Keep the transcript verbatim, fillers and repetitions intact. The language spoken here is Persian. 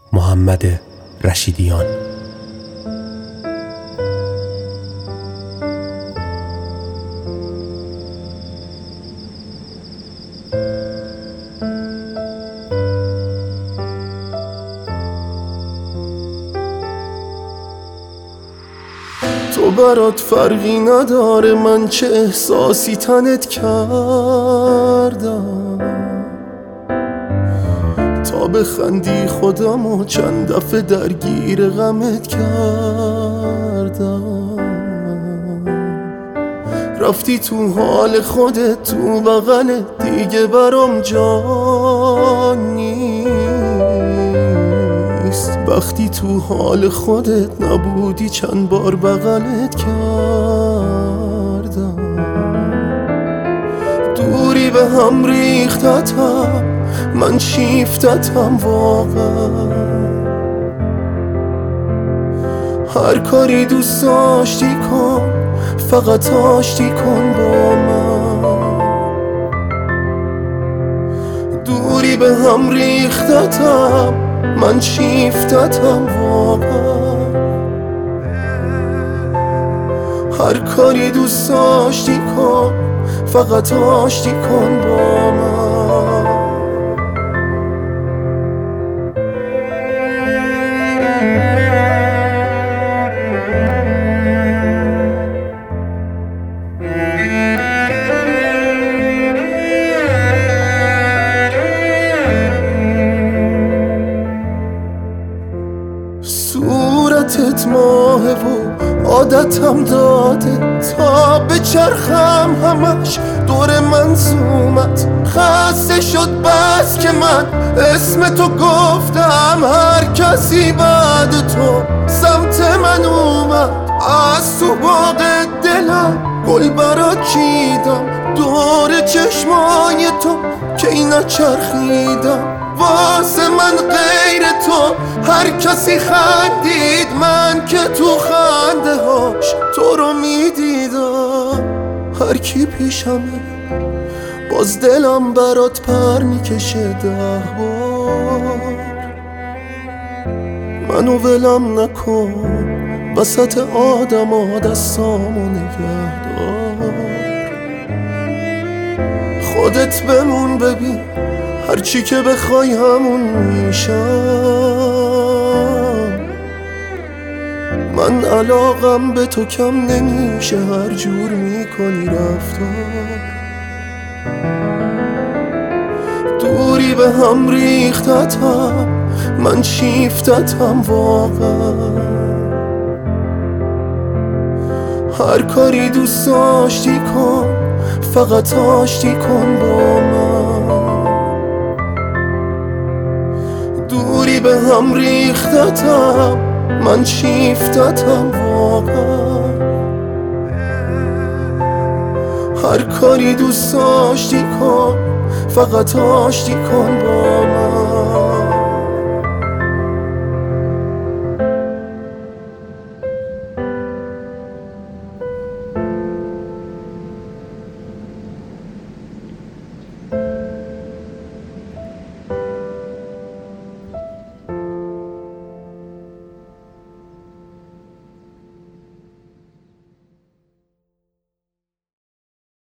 محمد رشیدیان. تو برات فرقی نداره من چه احساسی تنت کردم، تا بخندی خودمو چند دفعه درگیر غمت کردم. رفتی تو حال خودت، تو بغلت دیگه برام جان نیست. وقتی تو حال خودت نبودی چند بار بغلت کردم. دوری به هم ریختتم، من شیفتتم واقعا. هر کاری دوست داشتی کن، فقط آشتی کن با من. دوری به هم ریختتم، من شیفتتم واقعا. هر کاری دوست داشتی کن، فقط آشتی کن با من. صورتت ماهه و عادتم داده تا به چرخم همش دور منظومت. خسته شد بس که من اسم تو گفتم، هر کسی بعد تو سمت من اومد. از تو باغ دلم گل برات چیدم، دور چشمای تو که اینا چرخیدم. واسه من غیر تو هر کسی خندید، من که تو خنده هاش تو رو میدیدم. هر کی پیشمه باز دلم برات پر میکشه ده بار. منو ولم نکن وسط آدم ها، دستامو نگهدار. خودت بمون ببین هرچی که بخوای همون میشم. من علاقم به تو کم نمیشه، هر جور میکنی رفتار. دوری به هم ریختتم، من شیفتتم واقعا. هر کاری دوست داشتی کن، فقط آشتی کن با من. دوری به هم ریختتم، من شیفتتم واقعا. هر کاری دوست داشتی کن، فقط آشتی کن با من.